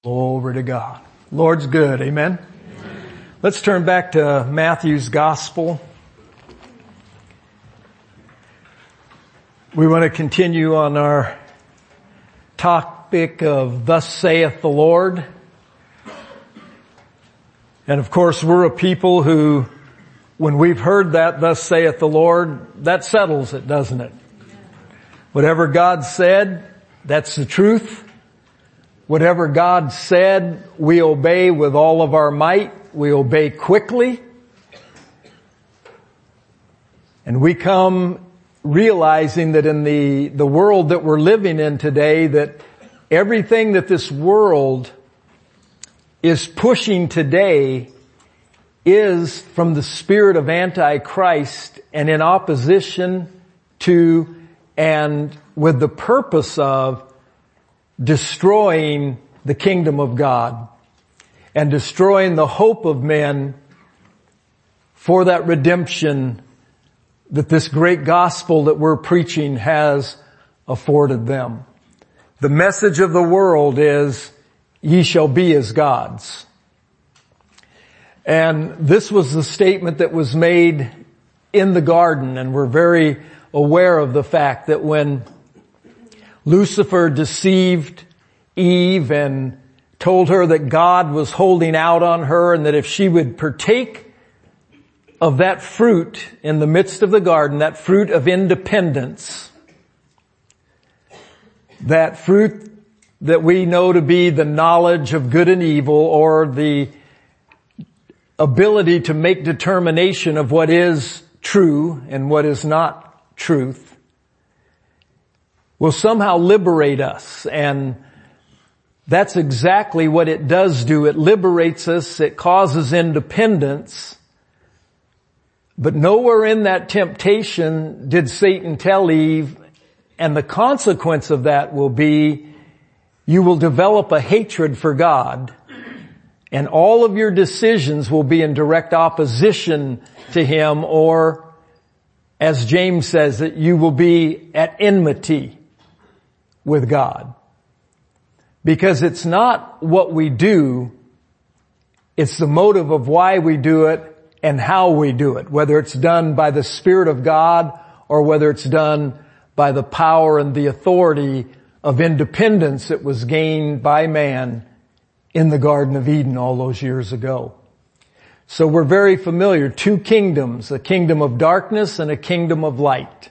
Glory to God. Lord's good. Amen. Let's turn back to Matthew's Gospel. We want to continue on our topic of Thus saith the Lord. And of course, we're a people who, when we've heard that, Thus saith the Lord, that settles it, doesn't it? Whatever God said, that's the truth. Whatever God said, we obey with all of our might. We obey quickly. And we come realizing that in the world that we're living in today, that everything that this world is pushing today is from the spirit of Antichrist and in opposition to and with the purpose of destroying the kingdom of God and destroying the hope of men for that redemption that this great gospel that we're preaching has afforded them. The message of the world is, ye shall be as gods. And this was the statement that was made in the garden, and we're very aware of the fact that when Lucifer deceived Eve and told her that God was holding out on her and that if she would partake of that fruit in the midst of the garden, that fruit of independence, that fruit that we know to be the knowledge of good and evil, or the ability to make determination of what is true and what is not truth, will somehow liberate us. And that's exactly what it does do. It liberates us. It causes independence. But nowhere in that temptation did Satan tell Eve, and the consequence of that will be, you will develop a hatred for God, and all of your decisions will be in direct opposition to Him, or, as James says, that you will be at enmity with God. Because it's not what we do, it's the motive of why we do it and how we do it, whether it's done by the Spirit of God or whether it's done by the power and the authority of independence that was gained by man in the Garden of Eden all those years ago. So we're very familiar, two kingdoms, a kingdom of darkness and a kingdom of light.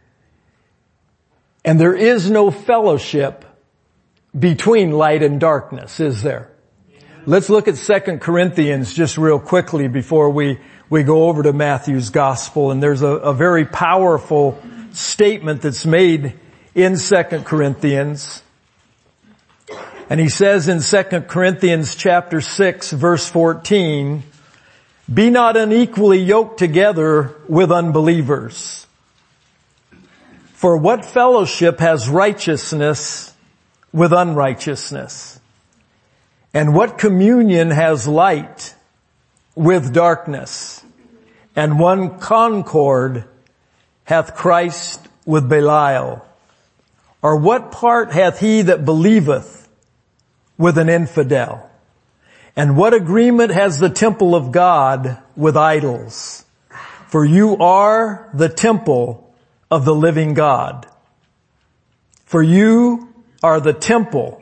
And there is no fellowship between light and darkness, is there? Let's look at 2 Corinthians just real quickly before we go over to Matthew's Gospel. And there's a very powerful statement that's made in 2 Corinthians. And he says in 2 Corinthians chapter 6 verse 14, be not unequally yoked together with unbelievers. For what fellowship has righteousness with unrighteousness? And what communion has light with darkness? And one concord hath Christ with Belial? Or what part hath he that believeth with an infidel? And what agreement has the temple of God with idols? For you are the temple of the living God. For you are the temple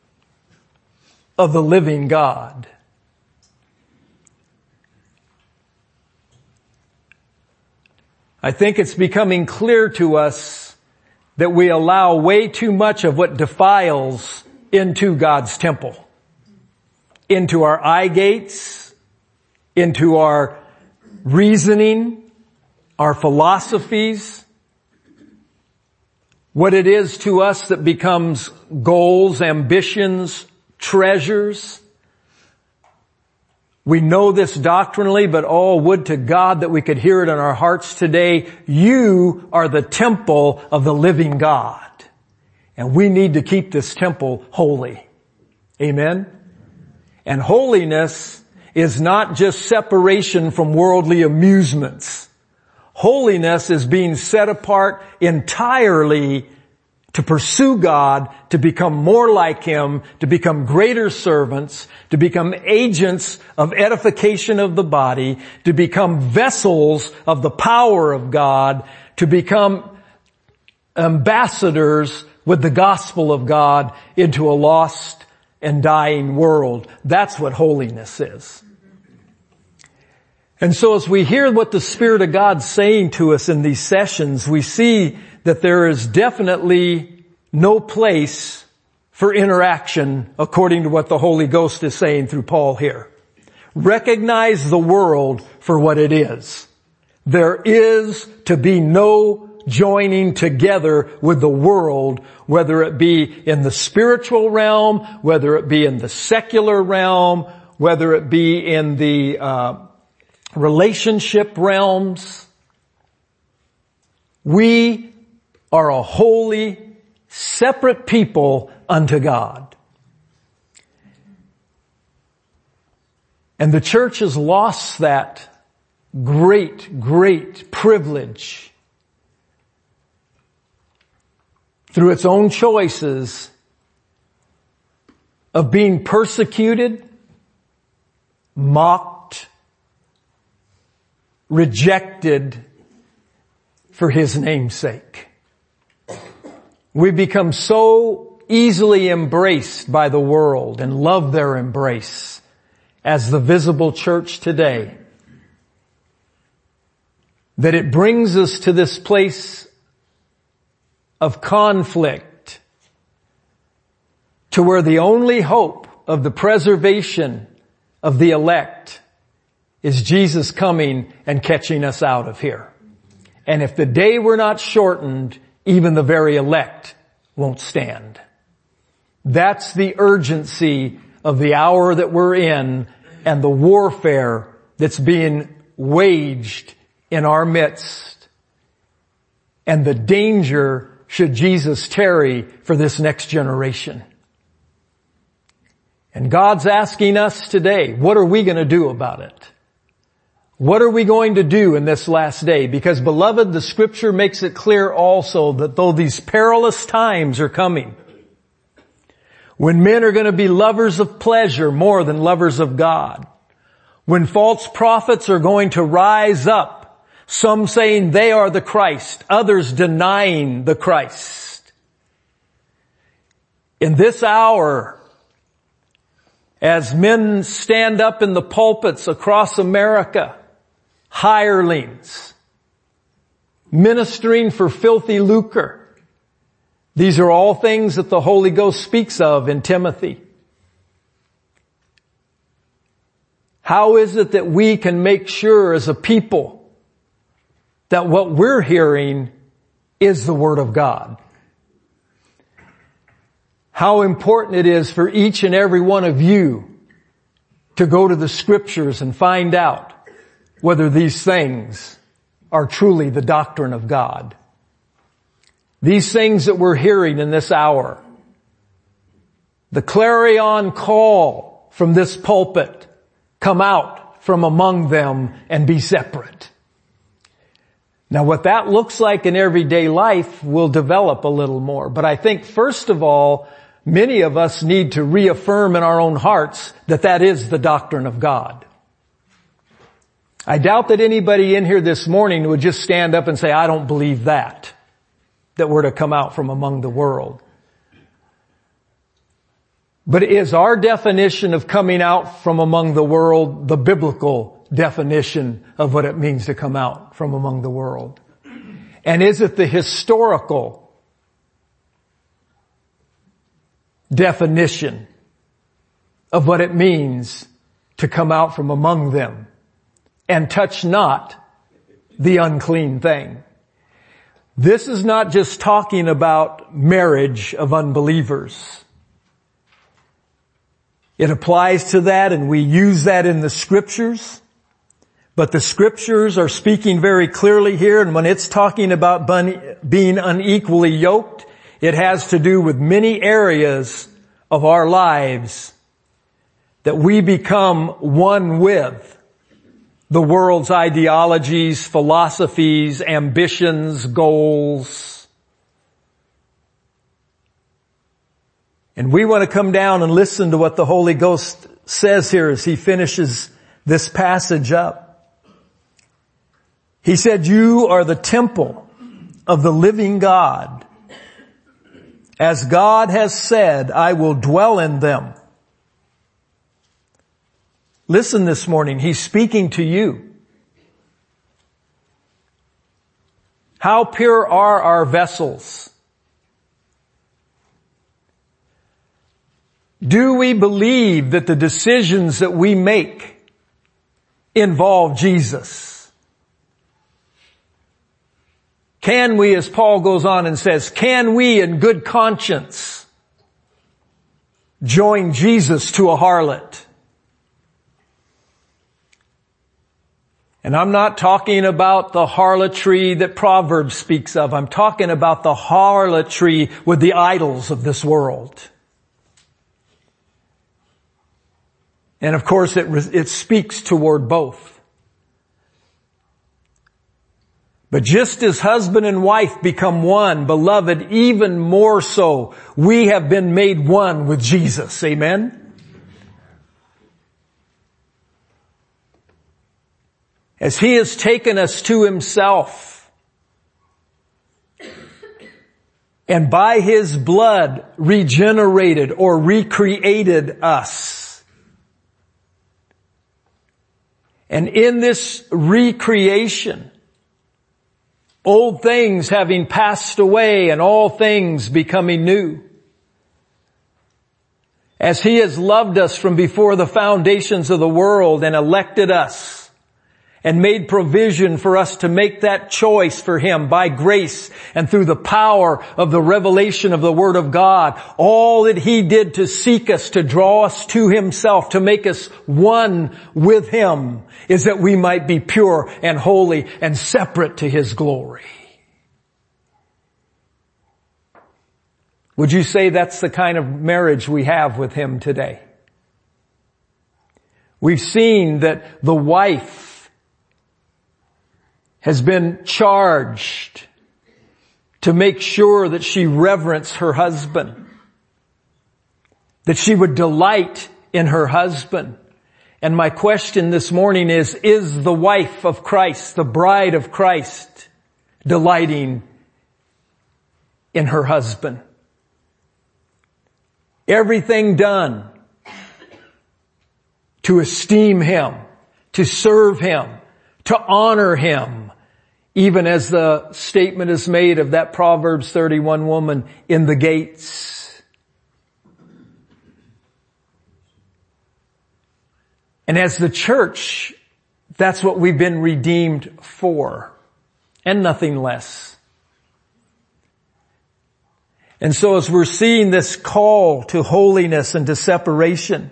of the living God. I think it's becoming clear to us that we allow way too much of what defiles into God's temple, into our eye gates, into our reasoning, our philosophies, what it is to us that becomes goals, ambitions, treasures. We know this doctrinally, but oh, would to God that we could hear it in our hearts today. You are the temple of the living God. And we need to keep this temple holy. Amen? And holiness is not just separation from worldly amusements. Holiness is being set apart entirely to pursue God, to become more like Him, to become greater servants, to become agents of edification of the body, to become vessels of the power of God, to become ambassadors with the gospel of God into a lost and dying world. That's what holiness is. And so as we hear what the Spirit of God's saying to us in these sessions, we see that there is definitely no place for interaction according to what the Holy Ghost is saying through Paul here. Recognize the world for what it is. There is to be no joining together with the world, whether it be in the spiritual realm, whether it be in the secular realm, whether it be in the relationship realms. We are a holy, separate people unto God. And the church has lost that great, great privilege through its own choices of being persecuted, mocked, rejected for His name's sake. We become so easily embraced by the world and love their embrace as the visible church today that it brings us to this place of conflict to where the only hope of the preservation of the elect is Jesus coming and catching us out of here. And if the day were not shortened, even the very elect won't stand. That's the urgency of the hour that we're in and the warfare that's being waged in our midst, and the danger should Jesus tarry for this next generation. And God's asking us today, what are we going to do about it? What are we going to do in this last day? Because, beloved, the Scripture makes it clear also that though these perilous times are coming, when men are going to be lovers of pleasure more than lovers of God, when false prophets are going to rise up, some saying they are the Christ, others denying the Christ. In this hour, as men stand up in the pulpits across America, hirelings, ministering for filthy lucre, these are all things that the Holy Ghost speaks of in Timothy. How is it that we can make sure as a people that what we're hearing is the Word of God? How important it is for each and every one of you to go to the Scriptures and find out whether these things are truly the doctrine of God. These things that we're hearing in this hour, the clarion call from this pulpit, come out from among them and be separate. Now, what that looks like in everyday life will develop a little more. But I think, first of all, many of us need to reaffirm in our own hearts that that is the doctrine of God. I doubt that anybody in here this morning would just stand up and say, I don't believe that we're to come out from among the world. But is our definition of coming out from among the world the biblical definition of what it means to come out from among the world? And is it the historical definition of what it means to come out from among them and touch not the unclean thing? This is not just talking about marriage of unbelievers. It applies to that, and we use that in the Scriptures. But the Scriptures are speaking very clearly here, and when it's talking about being unequally yoked, it has to do with many areas of our lives that we become one with the world's ideologies, philosophies, ambitions, goals. And we want to come down and listen to what the Holy Ghost says here as he finishes this passage up. He said, you are the temple of the living God. As God has said, I will dwell in them. Listen this morning, he's speaking to you. How pure are our vessels? Do we believe that the decisions that we make involve Jesus? Can we, as Paul goes on and says, can we in good conscience join Jesus to a harlot? And I'm not talking about the harlotry that Proverbs speaks of. I'm talking about the harlotry with the idols of this world. And of course it speaks toward both. But just as husband and wife become one, beloved, even more so, we have been made one with Jesus. Amen? As he has taken us to himself and by his blood regenerated or recreated us. And in this recreation, old things having passed away and all things becoming new. As he has loved us from before the foundations of the world and elected us and made provision for us to make that choice for him by grace and through the power of the revelation of the Word of God, all that he did to seek us, to draw us to himself, to make us one with him, is that we might be pure and holy and separate to his glory. Would you say that's the kind of marriage we have with him today? We've seen that the wife has been charged to make sure that she reverence her husband, that she would delight in her husband. And my question this morning is the wife of Christ, the bride of Christ, delighting in her husband? Everything done to esteem him, to serve him, to honor him, even as the statement is made of that Proverbs 31 woman in the gates. And as the church, that's what we've been redeemed for, and nothing less. And so as we're seeing this call to holiness and to separation,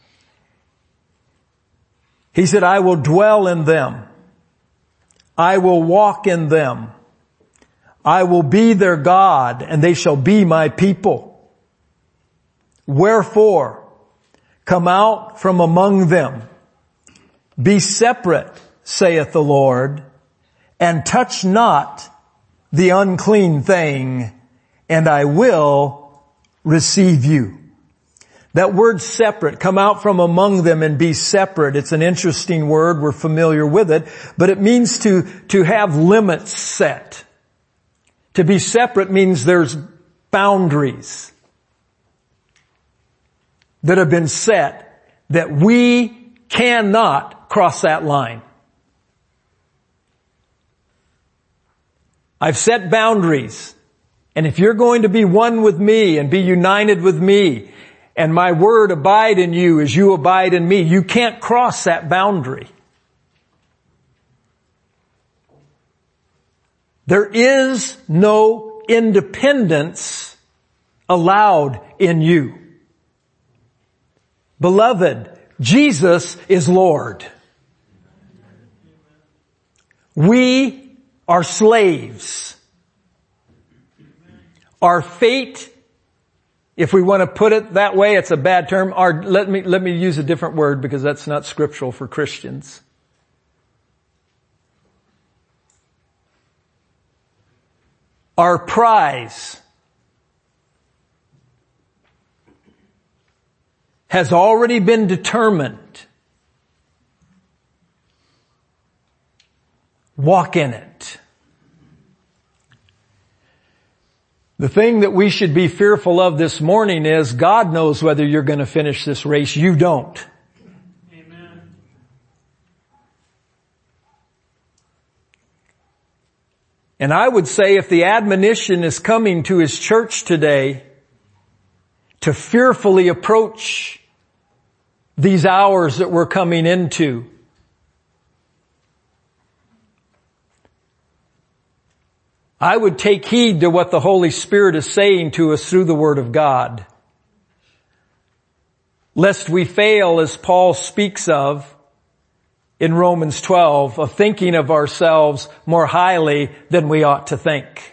he said, I will dwell in them. I will walk in them. I will be their God, and they shall be my people. Wherefore, come out from among them. Be separate, saith the Lord, and touch not the unclean thing, and I will receive you. That word separate, come out from among them and be separate. It's an interesting word. We're familiar with it, but it means to have limits set. To be separate means there's boundaries that have been set that we cannot cross that line. I've set boundaries. And if you're going to be one with me and be united with me, and my word abide in you as you abide in me, you can't cross that boundary. There is no independence allowed in you. Beloved, Jesus is Lord. We are slaves. Our fate, if we want to put it that way, it's a bad term. Let me use a different word because that's not scriptural for Christians. Our prize has already been determined. Walk in it. The thing that we should be fearful of this morning is God knows whether you're going to finish this race. You don't. Amen. And I would say if the admonition is coming to His church today to fearfully approach these hours that we're coming into, I would take heed to what the Holy Spirit is saying to us through the Word of God. Lest we fail, as Paul speaks of in Romans 12, of thinking of ourselves more highly than we ought to think.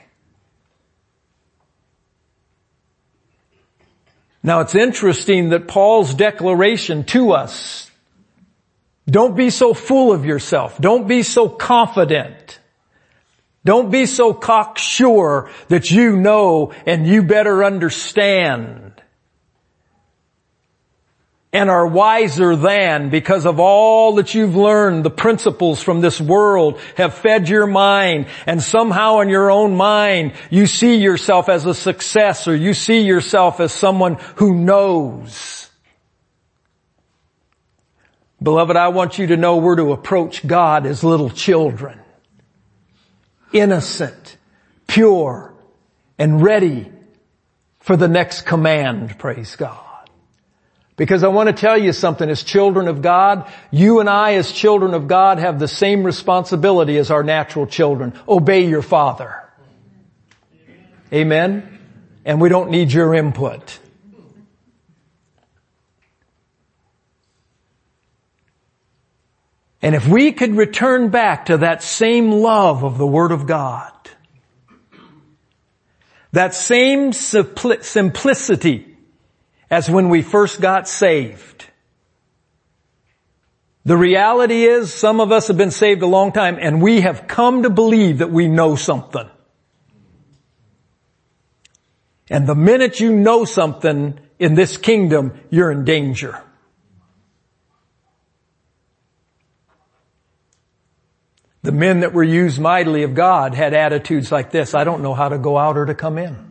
Now it's interesting that Paul's declaration to us, don't be so full of yourself, don't be so confident, don't be so cocksure that you know and you better understand and are wiser than, because of all that you've learned. The principles from this world have fed your mind, and somehow in your own mind you see yourself as a success, or you see yourself as someone who knows. Beloved, I want you to know we're to approach God as little children. Innocent, pure, and ready for the next command, praise God. Because I want to tell you something, as children of God, you and I as children of God have the same responsibility as our natural children. Obey your father. Amen? And we don't need your input. And if we could return back to that same love of the Word of God, that same simplicity as when we first got saved. The reality is some of us have been saved a long time and we have come to believe that we know something. And the minute you know something in this kingdom, you're in danger. The men that were used mightily of God had attitudes like this: I don't know how to go out or to come in.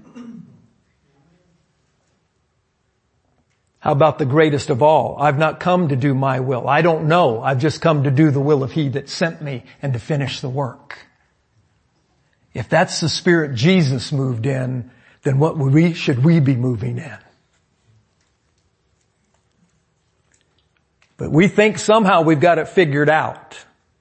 How about the greatest of all? I've not come to do my will. I don't know. I've just come to do the will of He that sent me and to finish the work. If that's the spirit Jesus moved in, then what should we be moving in? But we think somehow we've got it figured out.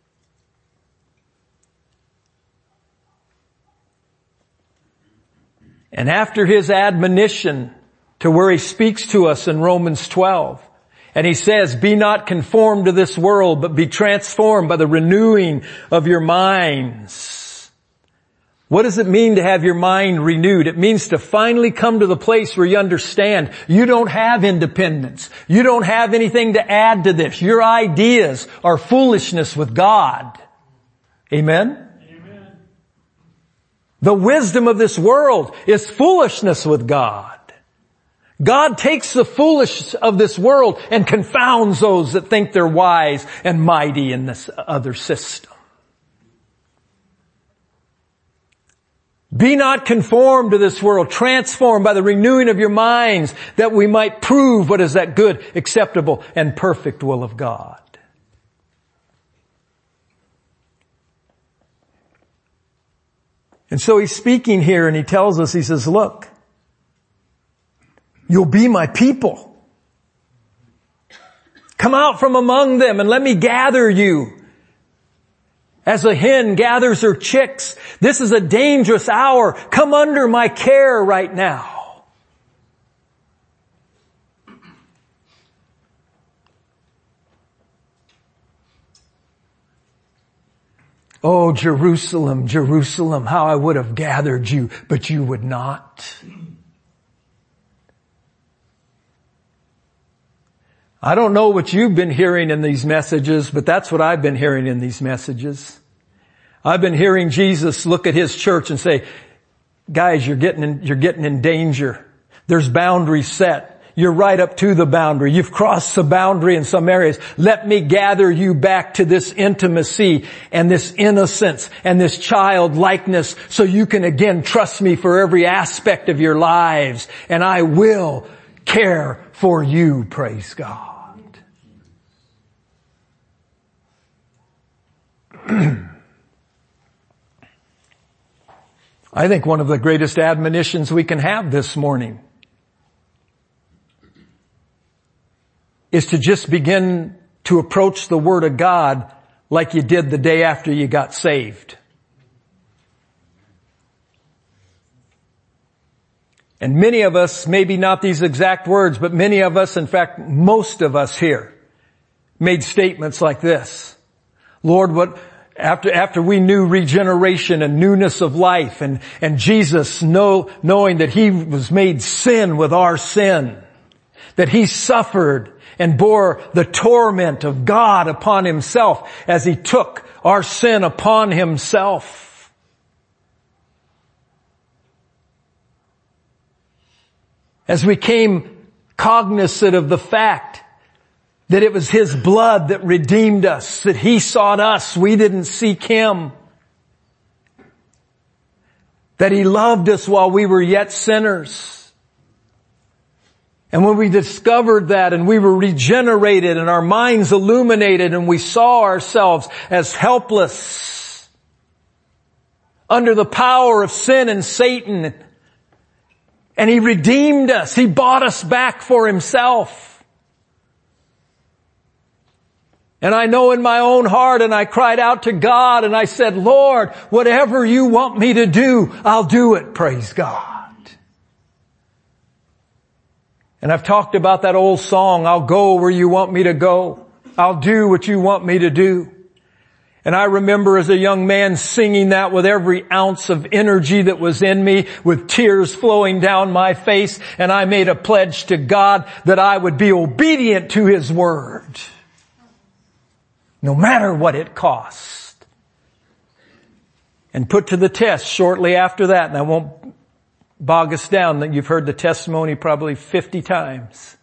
And after His admonition to where He speaks to us in Romans 12, and He says, be not conformed to this world, but be transformed by the renewing of your minds. What does it mean to have your mind renewed? It means to finally come to the place where you understand you don't have independence. You don't have anything to add to this. Your ideas are foolishness with God. Amen? The wisdom of this world is foolishness with God. God takes the foolish of this world and confounds those that think they're wise and mighty in this other system. Be not conformed to this world, transformed by the renewing of your minds, that we might prove what is that good, acceptable, and perfect will of God. And so He's speaking here and He tells us, He says, look, you'll be my people. Come out from among them and let me gather you. As a hen gathers her chicks, this is a dangerous hour. Come under my care right now. Oh, Jerusalem, Jerusalem, how I would have gathered you, but you would not. I don't know what you've been hearing in these messages, but that's what I've been hearing in these messages. I've been hearing Jesus look at His church and say, guys, you're getting in danger. There's boundaries set. you're right up to the boundary. You've crossed the boundary in some areas. Let me gather you back to this intimacy and this innocence and this childlikeness so you can again trust me for every aspect of your lives. And I will care for you, praise God. I think one of the greatest admonitions we can have this morning is to just begin to approach the Word of God like you did the day after you got saved. And many of us, maybe not these exact words, but many of us, in fact, most of us here, made statements like this. Lord, after we knew regeneration and newness of life and Jesus knowing that He was made sin with our sin, that He suffered and bore the torment of God upon Himself as He took our sin upon Himself. As we came cognizant of the fact that it was His blood that redeemed us, that He sought us, we didn't seek Him. That He loved us while we were yet sinners. And when we discovered that and we were regenerated and our minds illuminated and we saw ourselves as helpless under the power of sin and Satan, and He redeemed us, He bought us back for Himself. And I know in my own heart, and I cried out to God and I said, Lord, whatever you want me to do, I'll do it, praise God. And I've talked about that old song, I'll go where you want me to go. I'll do what you want me to do. And I remember as a young man singing that with every ounce of energy that was in me, with tears flowing down my face, and I made a pledge to God that I would be obedient to His word, no matter what it cost. And put to the test shortly after that, and I won't bog us down, that you've heard the testimony probably 50 times.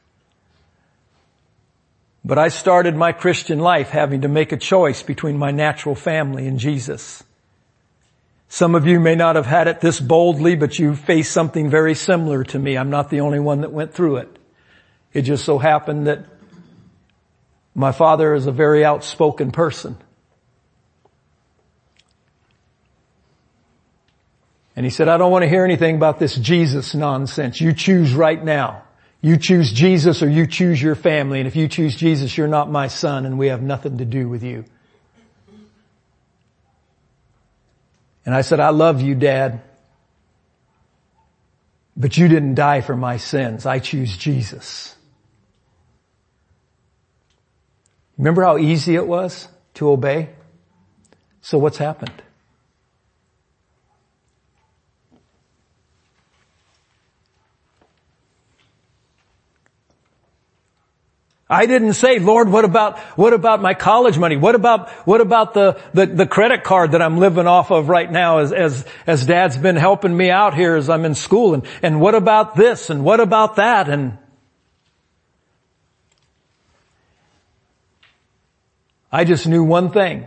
But I started my Christian life having to make a choice between my natural family and Jesus. Some of you may not have had it this boldly, but you faced something very similar to me. I'm not the only one that went through it. It just so happened that my father is a very outspoken person. And he said, I don't want to hear anything about this Jesus nonsense. You choose right now. You choose Jesus or you choose your family. And if you choose Jesus, you're not my son and we have nothing to do with you. And I said, I love you, Dad. But you didn't die for my sins. I choose Jesus. Remember how easy it was to obey? So what's happened? I didn't say, Lord, what about my college money? What about the credit card that I'm living off of right now as Dad's been helping me out here as I'm in school? And what about this? And what about that? And I just knew one thing.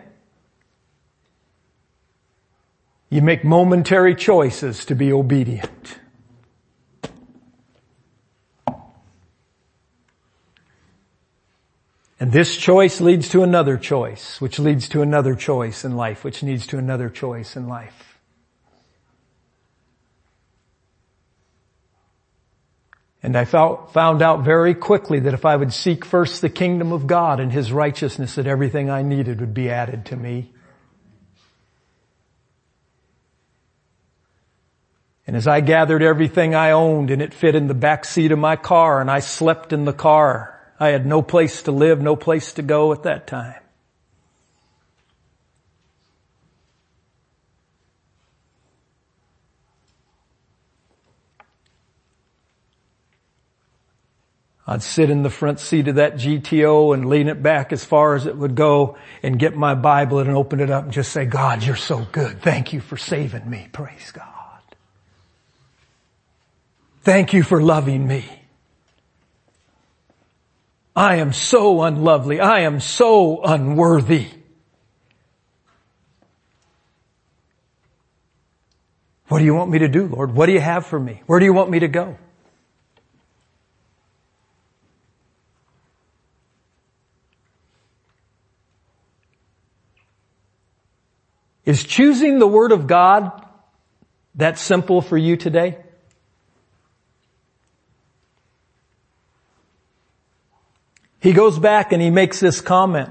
You make momentary choices to be obedient. And this choice leads to another choice, which leads to another choice in life, which leads to another choice in life. And I found out very quickly that if I would seek first the kingdom of God and His righteousness, that everything I needed would be added to me. And as I gathered everything I owned and it fit in the back seat of my car and I slept in the car, I had no place to live, no place to go at that time. I'd sit in the front seat of that GTO and lean it back as far as it would go and get my Bible and open it up and just say, God, you're so good. Thank you for saving me. Praise God. Thank you for loving me. I am so unlovely. I am so unworthy. What do you want me to do, Lord? What do you have for me? Where do you want me to go? Is choosing the Word of God that simple for you today? He goes back and he makes this comment.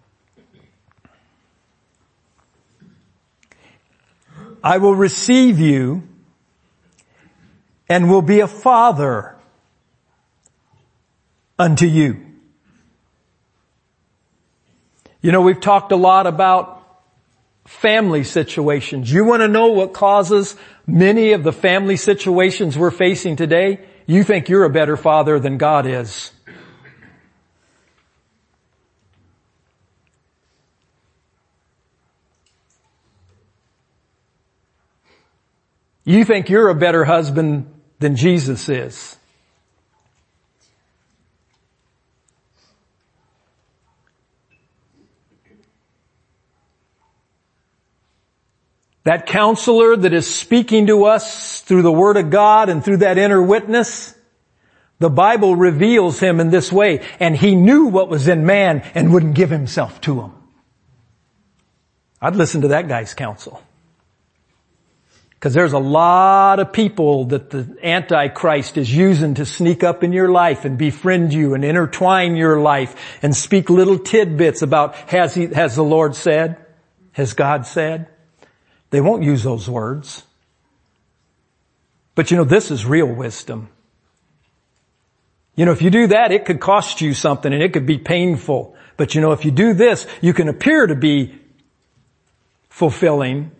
I will receive you and will be a father unto you. You know, we've talked a lot about family situations. You want to know what causes many of the family situations we're facing today? You think you're a better father than God is. You think you're a better husband than Jesus is. That counselor that is speaking to us through the Word of God and through that inner witness, the Bible reveals him in this way. And he knew what was in man and wouldn't give himself to him. I'd listen to that guy's counsel. Because there's a lot of people that the Antichrist is using to sneak up in your life and befriend you and intertwine your life and speak little tidbits about has the Lord said? Has God said? They won't use those words. But you know, this is real wisdom. You know, if you do that, it could cost you something and it could be painful. But you know, if you do this, you can appear to be fulfilling.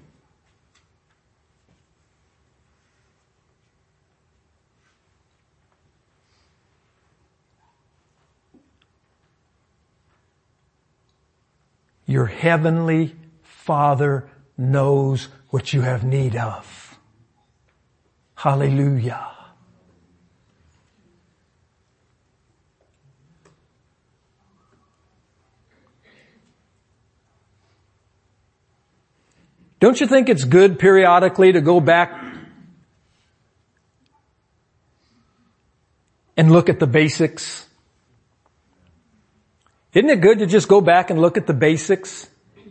Your heavenly Father knows what you have need of. Hallelujah. Don't you think it's good periodically to go back and look at the basics? Isn't it good to just go back and look at the basics?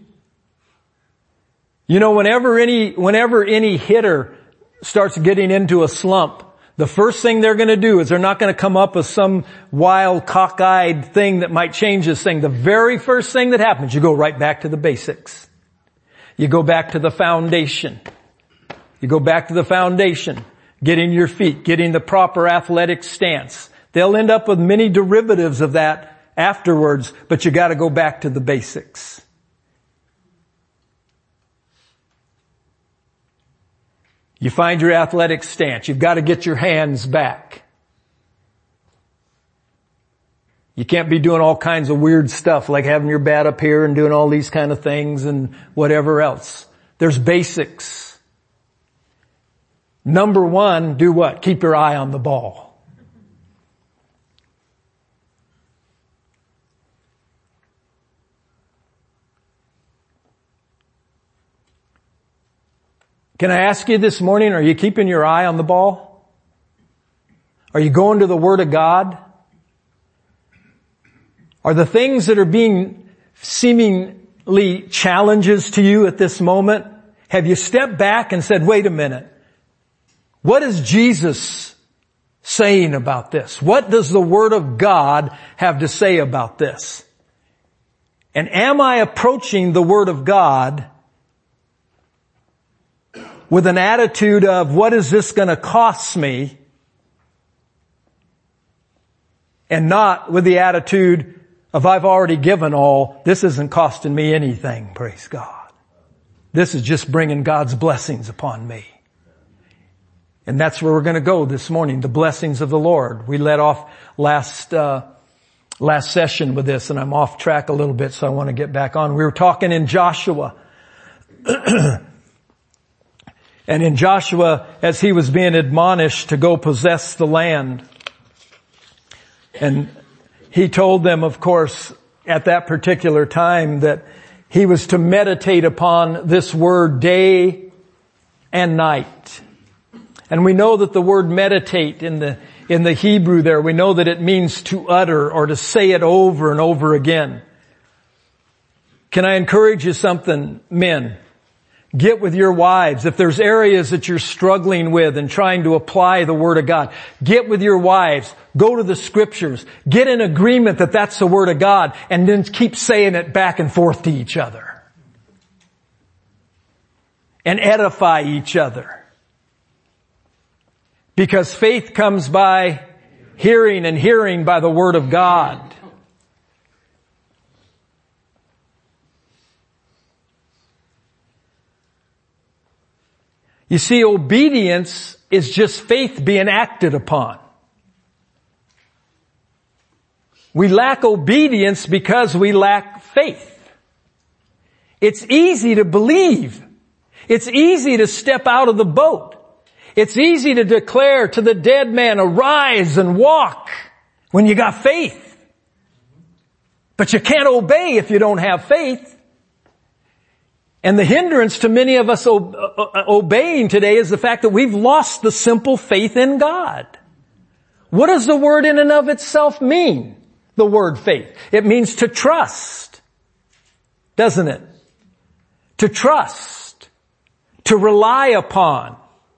You know, whenever any hitter starts getting into a slump, the first thing they're going to do is they're not going to come up with some wild, cockeyed thing that might change this thing. The very first thing that happens, you go right back to the basics. You go back to the foundation. You go back to the foundation. Getting your feet, getting the proper athletic stance. They'll end up with many derivatives of that afterwards, but you got to go back to the basics. You find your athletic stance. You've got to get your hands back. You can't be doing all kinds of weird stuff like having your bat up here and doing all these kind of things and whatever else. There's basics. Number one, do what? Keep your eye on the ball. Can I ask you this morning, are you keeping your eye on the ball? Are you going to the Word of God? Are the things that are being seemingly challenges to you at this moment, have you stepped back and said, wait a minute, what is Jesus saying about this? What does the Word of God have to say about this? And am I approaching the Word of God with an attitude of, what is this going to cost me? And not with the attitude of, I've already given all, this isn't costing me anything, praise God. This is just bringing God's blessings upon me. And that's where we're going to go this morning, the blessings of the Lord. We let off last session with this, and I'm off track a little bit, so I want to get back on. We were talking in Joshua. And in Joshua, as he was being admonished to go possess the land. And He told them, of course, at that particular time that he was to meditate upon this word day and night. And we know that the word meditate in the Hebrew there, we know that it means to utter or to say it over and over again. Can I encourage you something, men? Get with your wives. If there's areas that you're struggling with and trying to apply the Word of God, get with your wives. Go to the Scriptures. Get in agreement that that's the Word of God, and then keep saying it back and forth to each other. And edify each other. Because faith comes by hearing, and hearing by the Word of God. You see, obedience is just faith being acted upon. We lack obedience because we lack faith. It's easy to believe. It's easy to step out of the boat. It's easy to declare to the dead man, arise and walk, when you got faith. But you can't obey if you don't have faith. And the hindrance to many of us obeying today is the fact that we've lost the simple faith in God. What does the word in and of itself mean? The word faith. It means to trust. Doesn't it? To trust. To rely upon.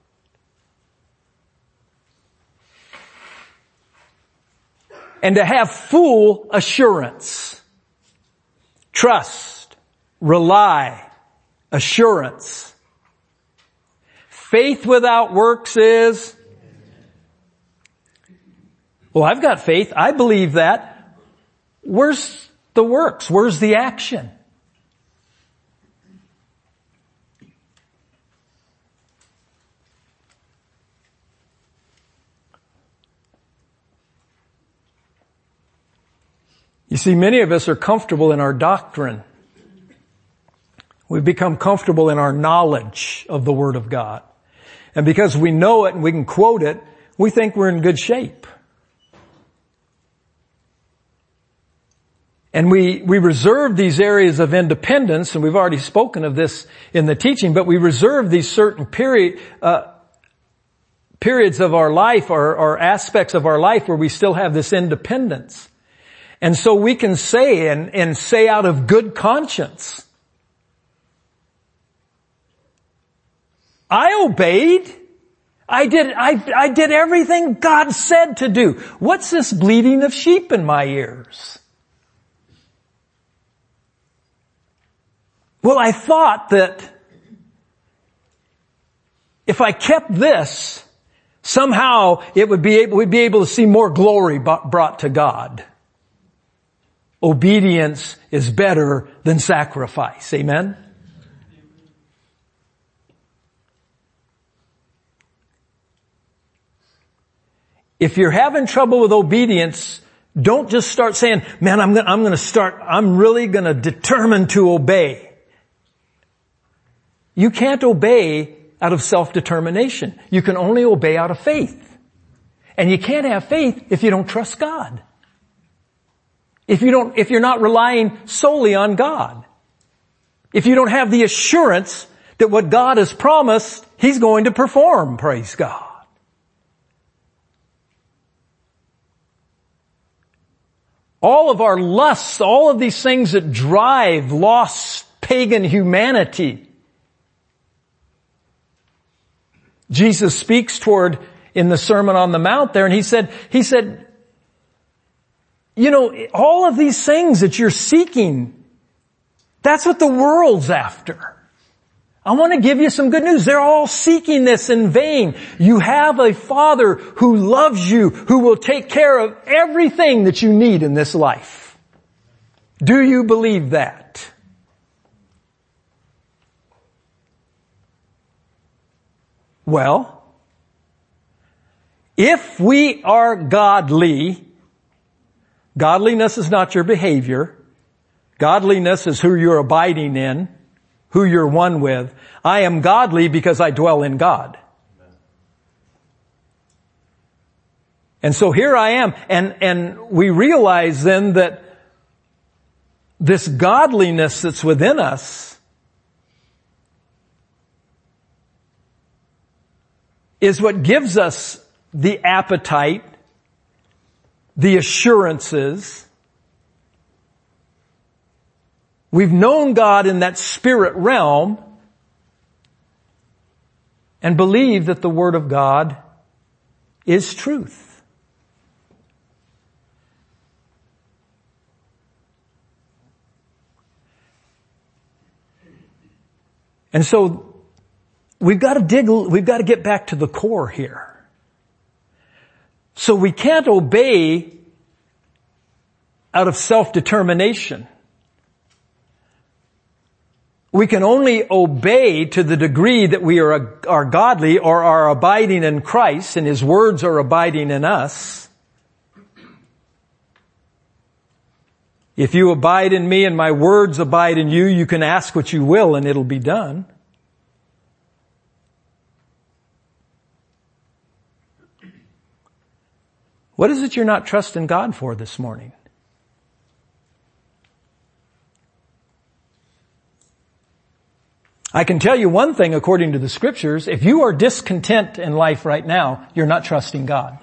And to have full assurance. Trust. Rely. Assurance. Faith without works is, well, I've got faith. I believe that. Where's the works? Where's the action? You see, many of us are comfortable in our doctrine. We've become comfortable in our knowledge of the Word of God. And because we know it and we can quote it, we think we're in good shape. And we reserve these areas of independence, and we've already spoken of this in the teaching, but we reserve these certain periods of our life or aspects of our life where we still have this independence. And so we can say and say out of good conscience, I obeyed. I did everything God said to do. What's this bleating of sheep in my ears? Well, I thought that if I kept this, somehow we'd be able to see more glory brought to God. Obedience is better than sacrifice. Amen? If you're having trouble with obedience, don't just start saying, man, I'm really going to determine to obey. You can't obey out of self-determination. You can only obey out of faith. And you can't have faith if you don't trust God. If you're not relying solely on God. If you don't have the assurance that what God has promised, He's going to perform, praise God. All of our lusts, all of these things that drive lost pagan humanity, Jesus speaks toward in the Sermon on the Mount there, and he said, you know, all of these things that you're seeking, that's what the world's after. I want to give you some good news. They're all seeking this in vain. You have a Father who loves you, who will take care of everything that you need in this life. Do you believe that? Well, if we are godly, godliness is not your behavior. Godliness is who you're abiding in, who you're one with. I am godly because I dwell in God. And so here I am, and we realize then that this godliness that's within us is what gives us the appetite, the assurances. We've known God in that spirit realm and believe that the Word of God is truth. And so we've got to get back to the core here. So we can't obey out of self-determination. We can only obey to the degree that we are godly or are abiding in Christ and His words are abiding in us. If you abide in me and my words abide in you, you can ask what you will and it'll be done. What is it you're not trusting God for this morning? I can tell you one thing according to the Scriptures. If you are discontent in life right now, you're not trusting God.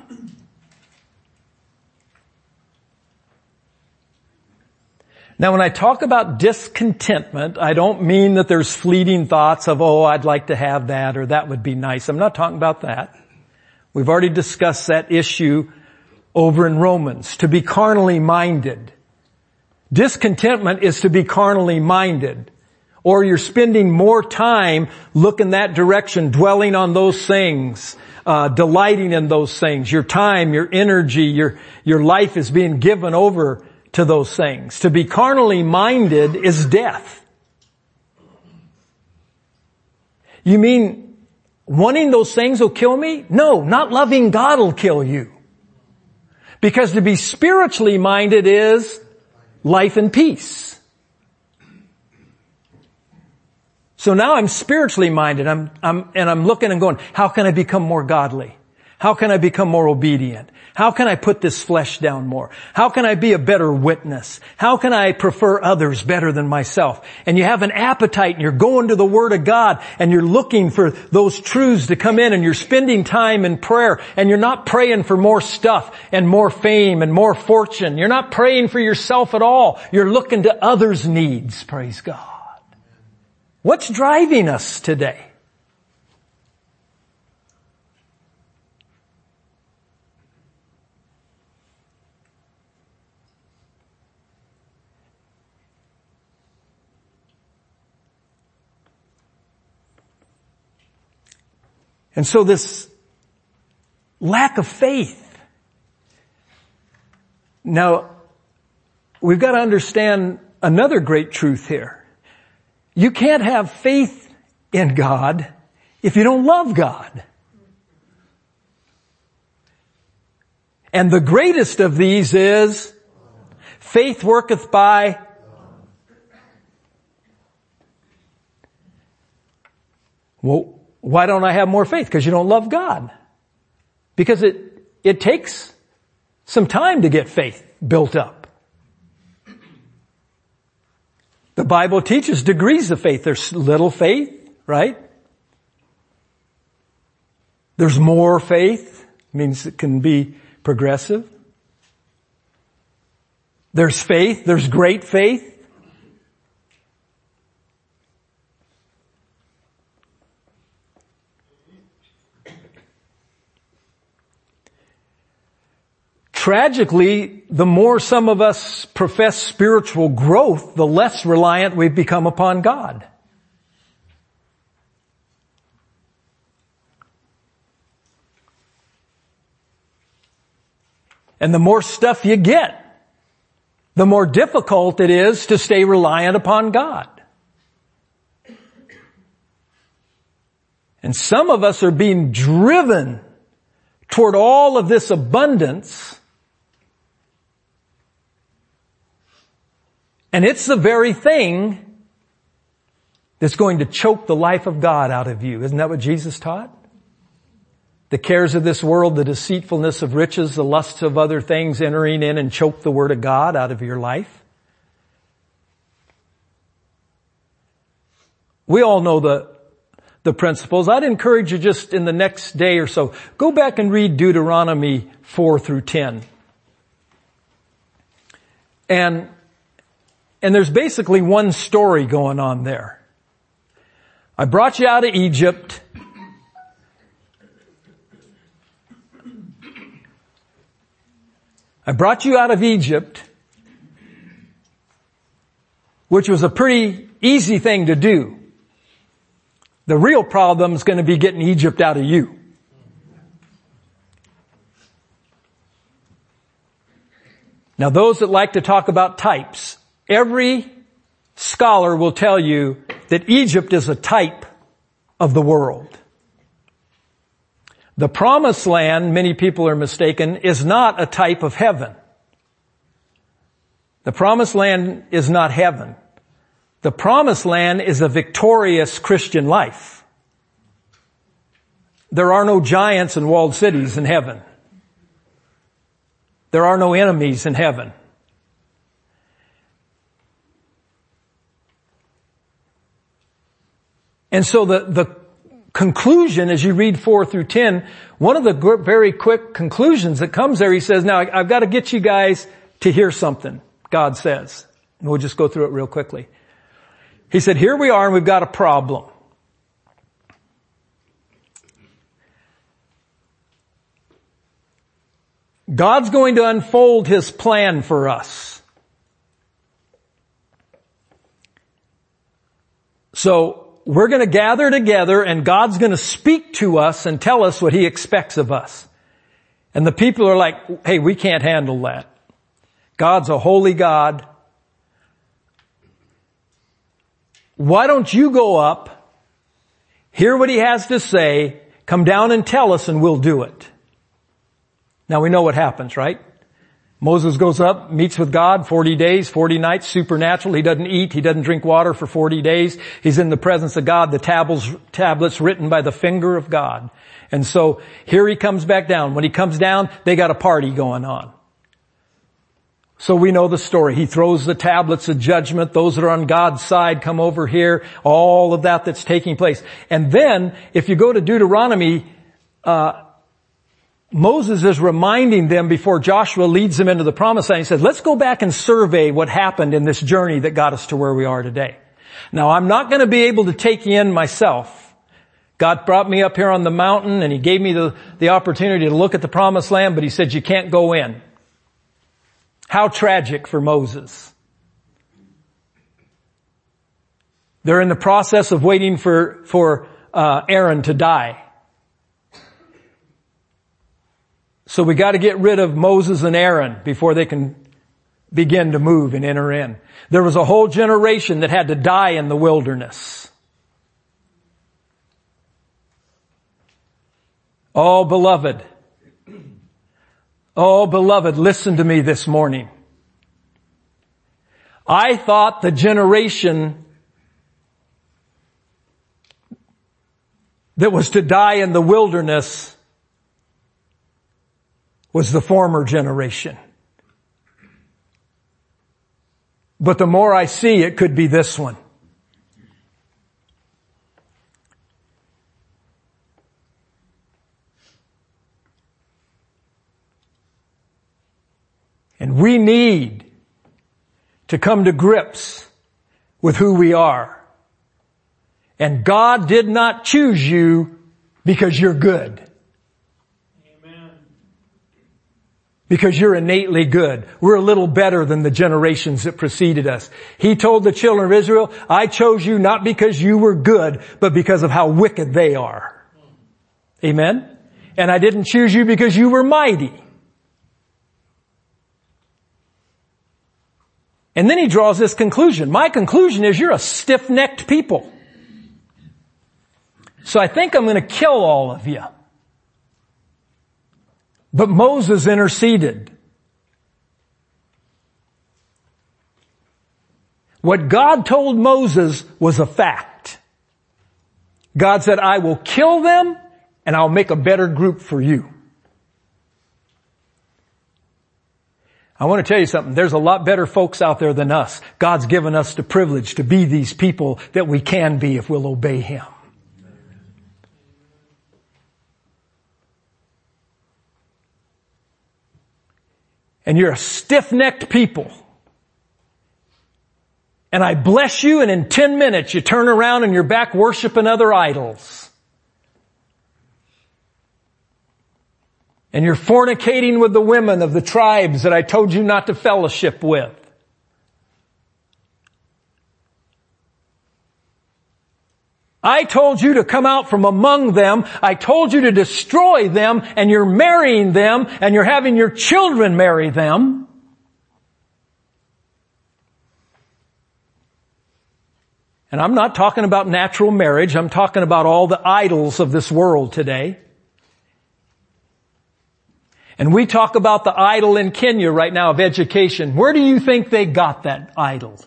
Now when I talk about discontentment, I don't mean that there's fleeting thoughts of, oh, I'd like to have that or that would be nice. I'm not talking about that. We've already discussed that issue over in Romans, to be carnally minded. Discontentment is to be carnally minded. Or you're spending more time looking that direction, dwelling on those things, delighting in those things. Your time, your energy, your life is being given over to those things. To be carnally minded is death. You mean wanting those things will kill me? No, not loving God will kill you. Because to be spiritually minded is life and peace. So now I'm spiritually minded. I'm looking and going, how can I become more godly? How can I become more obedient? How can I put this flesh down more? How can I be a better witness? How can I prefer others better than myself? And you have an appetite and you're going to the Word of God and you're looking for those truths to come in and you're spending time in prayer and you're not praying for more stuff and more fame and more fortune. You're not praying for yourself at all. You're looking to others' needs, praise God. What's driving us today? And so this lack of faith. Now, we've got to understand another great truth here. You can't have faith in God if you don't love God. And the greatest of these is faith worketh by well, why don't I have more faith? Because you don't love God. Because it takes some time to get faith built up. The Bible teaches degrees of faith. There's little faith, right? There's more faith. Means it can be progressive. There's faith. There's great faith. Tragically, the more some of us profess spiritual growth, the less reliant we've become upon God. And the more stuff you get, the more difficult it is to stay reliant upon God. And some of us are being driven toward all of this abundance. And it's the very thing that's going to choke the life of God out of you. Isn't that what Jesus taught? the cares of this world, the deceitfulness of riches, the lusts of other things entering in and choke the Word of God out of your life? We all know the principles. I'd encourage you just in the next day or so, go back and read Deuteronomy 4 through 10. And there's basically one story going on there. I brought you out of Egypt. I brought you out of Egypt, which was a pretty easy thing to do. The real problem is going to be getting Egypt out of you. Now, those that like to talk about types, every scholar will tell you that Egypt is a type of the world. The promised land, many people are mistaken, is not a type of heaven. The promised land is not heaven. The promised land is a victorious Christian life. There are no giants and walled cities in heaven. There are no enemies in heaven. And so the conclusion, as you read 4 through 10, one of the very quick conclusions that comes there, he says, now I've got to get you guys to hear something, God says. And we'll just go through it real quickly. He said, here we are and we've got a problem. God's going to unfold His plan for us. So, we're going to gather together and God's going to speak to us and tell us what He expects of us. And the people are like, hey, we can't handle that. God's a holy God. Why don't you go up, hear what He has to say, come down and tell us and we'll do it. Now we know what happens, right? Moses goes up, meets with God, 40 days, 40 nights, supernatural. He doesn't eat, he doesn't drink water for 40 days. He's in the presence of God, the tablets written by the finger of God. And so here he comes back down. When he comes down, they got a party going on. So we know the story. He throws the tablets of judgment. Those that are on God's side come over here. All of that's taking place. And then, if you go to Deuteronomy, Moses is reminding them before Joshua leads them into the promised land. He says, let's go back and survey what happened in this journey that got us to where we are today. Now, I'm not going to be able to take you in myself. God brought me up here on the mountain and He gave me the opportunity to look at the promised land, but He said, you can't go in. How tragic for Moses. They're in the process of waiting for Aaron to die. So we got to get rid of Moses and Aaron before they can begin to move and enter in. There was a whole generation that had to die in the wilderness. Oh, beloved, listen to me this morning. I thought the generation that was to die in the wilderness was the former generation. But the more I see, it could be this one. And we need to come to grips with who we are. And God did not choose you because you're good. Because you're innately good. We're a little better than the generations that preceded us. He told the children of Israel, I chose you not because you were good, but because of how wicked they are. Amen? And I didn't choose you because you were mighty. And then he draws this conclusion. My conclusion is you're a stiff-necked people. So I think I'm going to kill all of you. But Moses interceded. What God told Moses was a fact. God said, I will kill them and I'll make a better group for you. I want to tell you something. There's a lot better folks out there than us. God's given us the privilege to be these people that we can be if we'll obey Him. And you're a stiff-necked people. And I bless you, and in 10 minutes you turn around and you're back worshiping other idols. And you're fornicating with the women of the tribes that I told you not to fellowship with. I told you to come out from among them. I told you to destroy them, and you're marrying them, and you're having your children marry them. And I'm not talking about natural marriage. I'm talking about all the idols of this world today. And we talk about the idol in Kenya right now of education. Where do you think they got that idol?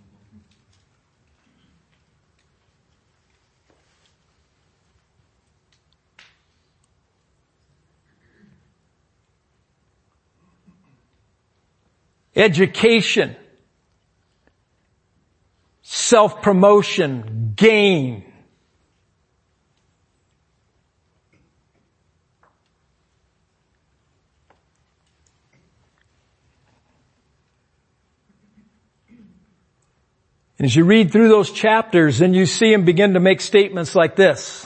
Education, self-promotion, gain. And as you read through those chapters, then you see him begin to make statements like this.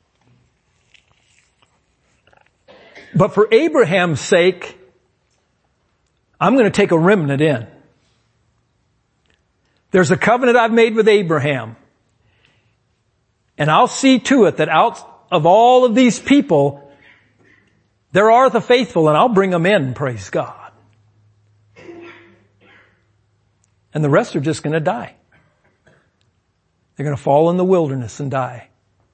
But for Abraham's sake, I'm going to take a remnant in. There's a covenant I've made with Abraham. And I'll see to it that out of all of these people, there are the faithful, and I'll bring them in, praise God. And the rest are just going to die. They're going to fall in the wilderness and die.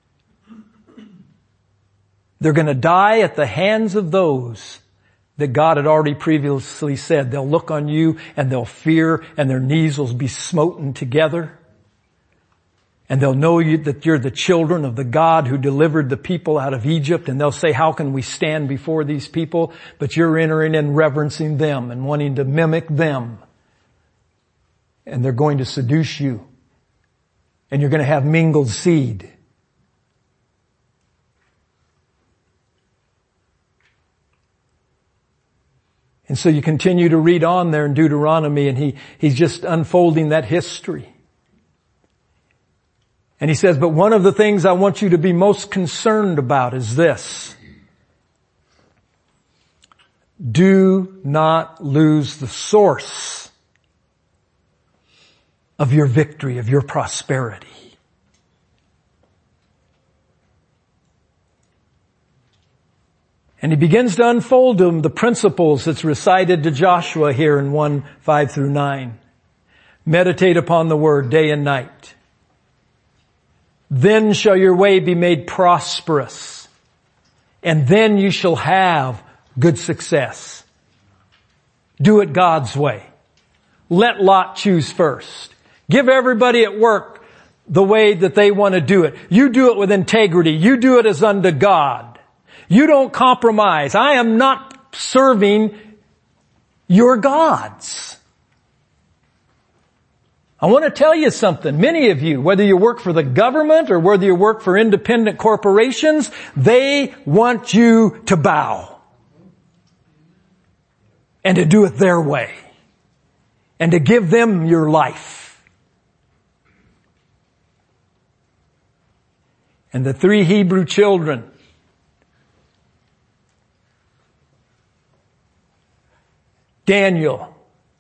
They're going to die at the hands of those that God had already previously said. They'll look on you and they'll fear, and their knees will be smoten together. And they'll know that you're the children of the God who delivered the people out of Egypt. And they'll say, how can we stand before these people? But you're entering and reverencing them and wanting to mimic them. And they're going to seduce you. And you're going to have mingled seed. And so you continue to read on there in Deuteronomy, and he's just unfolding that history. And he says, but one of the things I want you to be most concerned about is this. Do not lose the source of your victory, of your prosperity. And he begins to unfold to him the principles that's recited to Joshua here in 1:5-9. Meditate upon the word day and night. Then shall your way be made prosperous, and then you shall have good success. Do it God's way. Let Lot choose first. Give everybody at work the way that they want to do it. You do it with integrity. You do it as unto God. You don't compromise. I am not serving your gods. I want to tell you something. Many of you, whether you work for the government or whether you work for independent corporations, they want you to bow. And to do it their way. And to give them your life. And the 3 Hebrew children, Daniel,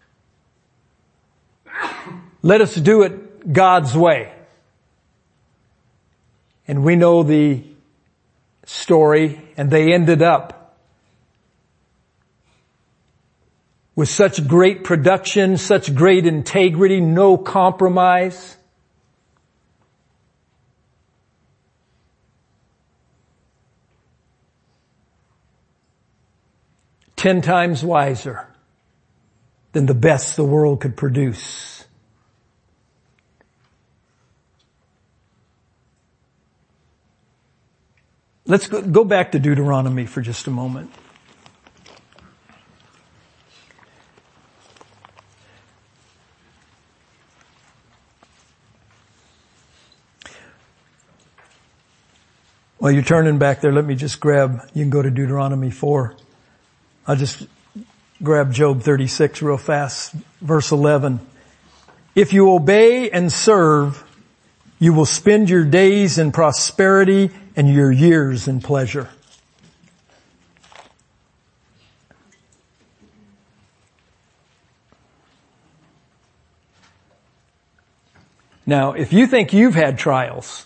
let us do it God's way. And we know the story, and they ended up with such great production, such great integrity, no compromise. Ten times wiser than the best the world could produce. Let's go back to Deuteronomy for just a moment. While you're turning back there, let me just you can go to Deuteronomy 4. I'll just grab Job 36 real fast. Verse 11. If you obey and serve, you will spend your days in prosperity and your years in pleasure. Now, if you think you've had trials,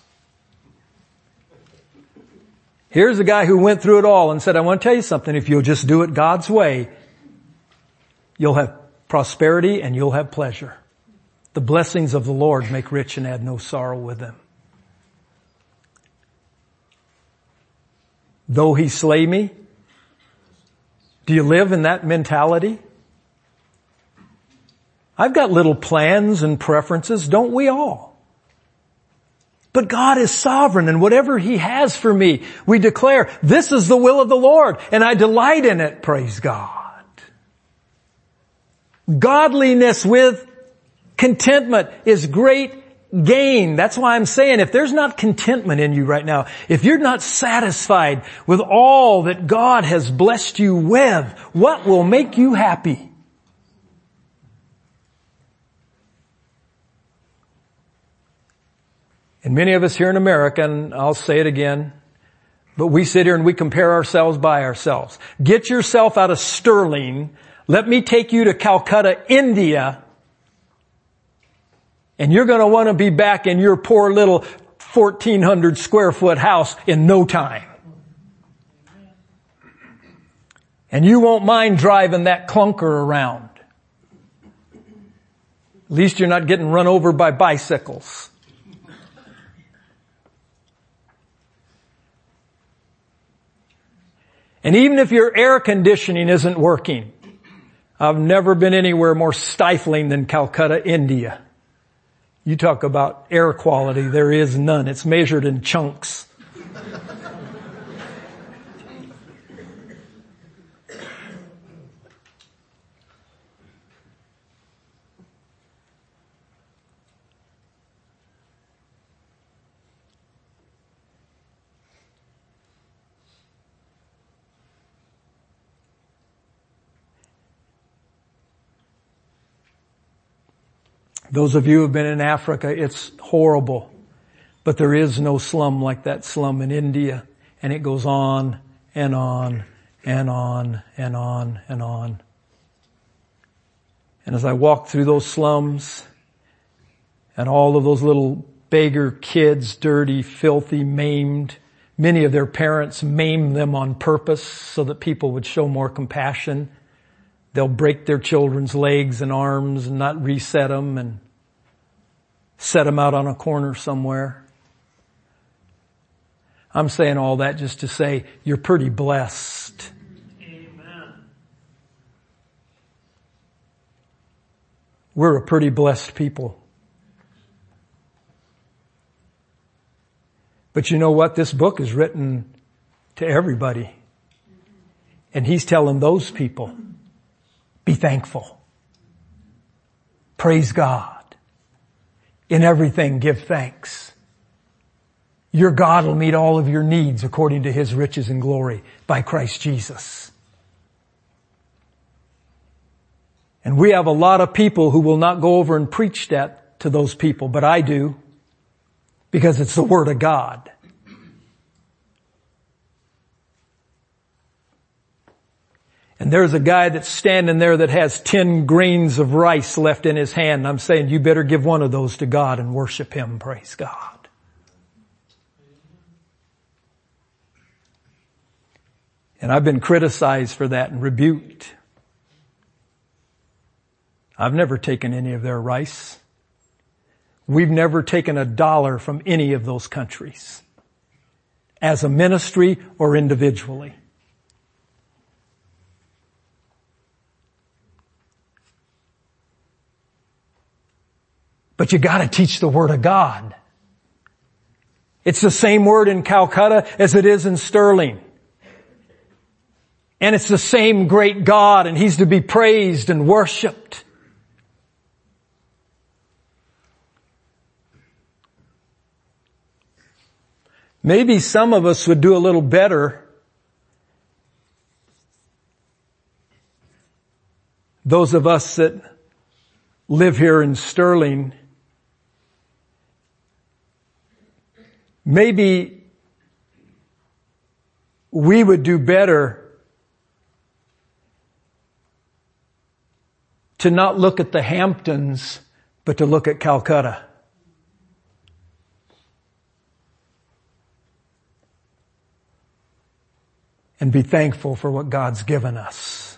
here's a guy who went through it all and said, I want to tell you something. If you'll just do it God's way, you'll have prosperity and you'll have pleasure. The blessings of the Lord make rich and add no sorrow with them. Though he slay me, do you live in that mentality? I've got little plans and preferences, don't we all? But God is sovereign, and whatever He has for me, we declare, this is the will of the Lord, and I delight in it, praise God. Godliness with contentment is great gain. That's why I'm saying, if there's not contentment in you right now, if you're not satisfied with all that God has blessed you with, what will make you happy? And many of us here in America, and I'll say it again, but we sit here and we compare ourselves by ourselves. Get yourself out of Sterling. Let me take you to Calcutta, India, and you're going to want to be back in your poor little 1,400 square foot house in no time. And you won't mind driving that clunker around. At least you're not getting run over by bicycles. And even if your air conditioning isn't working, I've never been anywhere more stifling than Calcutta, India. You talk about air quality, there is none. It's measured in chunks. Those of you who have been in Africa, it's horrible. But there is no slum like that slum in India. And it goes on and on and on and on and on. And as I walk through those slums and all of those little beggar kids, dirty, filthy, maimed, many of their parents maim them on purpose so that people would show more compassion. They'll break their children's legs and arms and not reset them and set them out on a corner somewhere. I'm saying all that just to say you're pretty blessed. Amen. We're a pretty blessed people. But you know what? This book is written to everybody. And He's telling those people, be thankful. Praise God. In everything, give thanks. Your God will meet all of your needs according to His riches and glory by Christ Jesus. And we have a lot of people who will not go over and preach that to those people, but I do, because it's the Word of God. And there's a guy that's standing there that has 10 grains of rice left in his hand. And I'm saying you better give one of those to God and worship Him. Praise God. And I've been criticized for that and rebuked. I've never taken any of their rice. We've never taken $1 from any of those countries as a ministry or individually. But you gotta teach the Word of God. It's the same word in Calcutta as it is in Sterling. And it's the same great God, and He's to be praised and worshiped. Maybe some of us would do a little better. Those of us that live here in Sterling, maybe we would do better to not look at the Hamptons, but to look at Calcutta. And be thankful for what God's given us.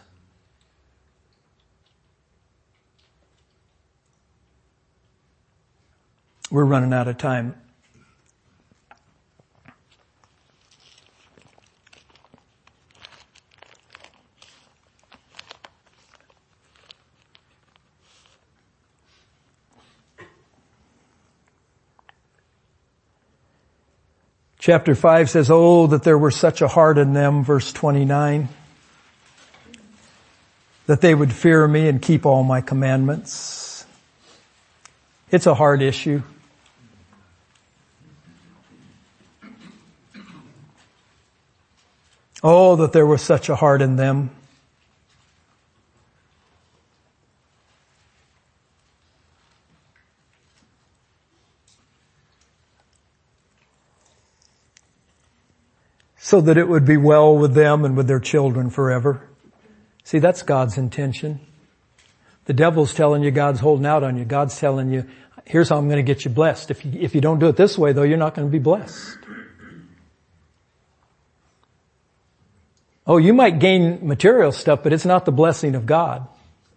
We're running out of time. Chapter 5 says, "Oh, that there were such a heart in them," verse 29, "that they would fear me and keep all my commandments." It's a hard issue. Oh, that there was such a heart in them. So that it would be well with them and with their children forever. See, that's God's intention. The devil's telling you God's holding out on you. God's telling you, here's how I'm going to get you blessed. If you don't do it this way, though, you're not going to be blessed. Oh, you might gain material stuff, but it's not the blessing of God.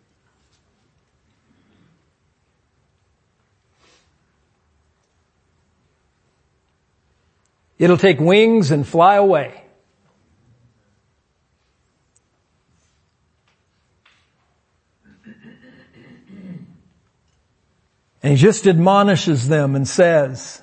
It'll take wings and fly away. And He just admonishes them and says,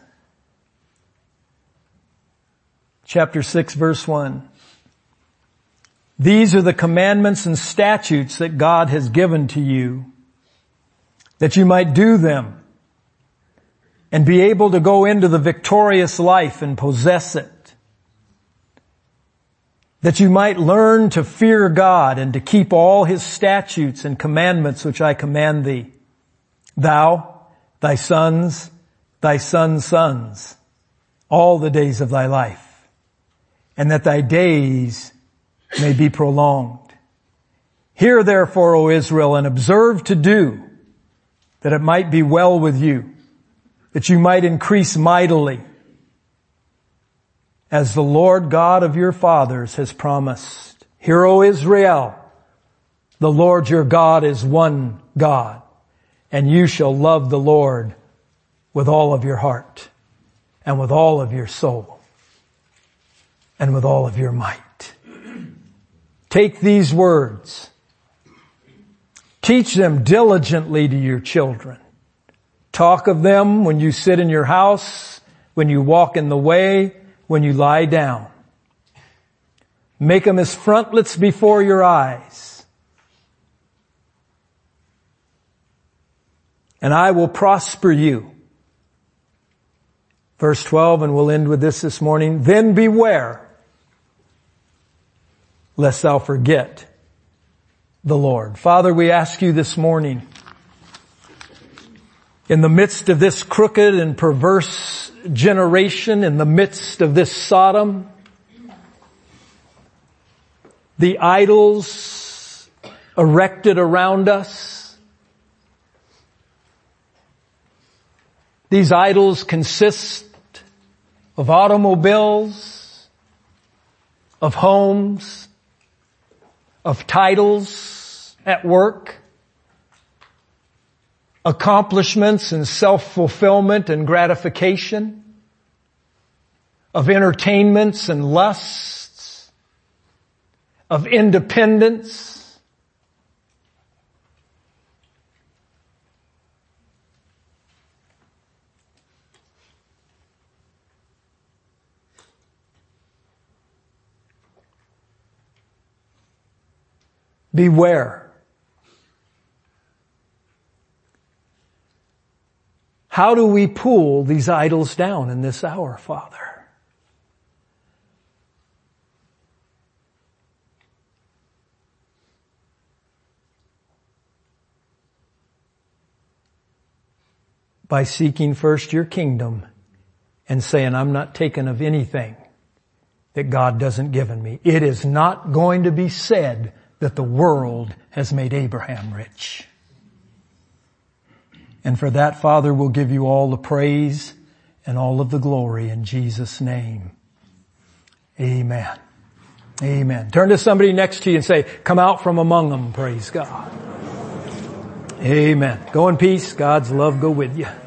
chapter 6, verse 1, "These are the commandments and statutes that God has given to you, that you might do them and be able to go into the victorious life and possess it. That you might learn to fear God and to keep all His statutes and commandments which I command thee. Thou, thy sons, thy sons' sons, all the days of thy life, and that thy days may be prolonged. Hear therefore, O Israel, and observe to do, that it might be well with you, that you might increase mightily, as the Lord God of your fathers has promised. Hear, O Israel, the Lord your God is one God, and you shall love the Lord with all of your heart, and with all of your soul, and with all of your might." Take these words, teach them diligently to your children. Talk of them when you sit in your house, when you walk in the way, when you lie down. Make them as frontlets before your eyes. And I will prosper you. Verse 12, and we'll end with this morning. "Then beware, lest thou forget the Lord." Father, we ask you this morning, in the midst of this crooked and perverse generation, in the midst of this Sodom, the idols erected around us, these idols consist of automobiles, of homes, of titles at work, accomplishments and self-fulfillment and gratification, of entertainments and lusts, of independence. Beware. How do we pull these idols down in this hour, Father? By seeking first your kingdom and saying, I'm not taking of anything that God doesn't give me. It is not going to be said that the world has made Abraham rich. And for that, Father, we'll give you all the praise and all of the glory in Jesus' name. Amen. Amen. Turn to somebody next to you and say, come out from among them, praise God. Amen. Go in peace. God's love go with you.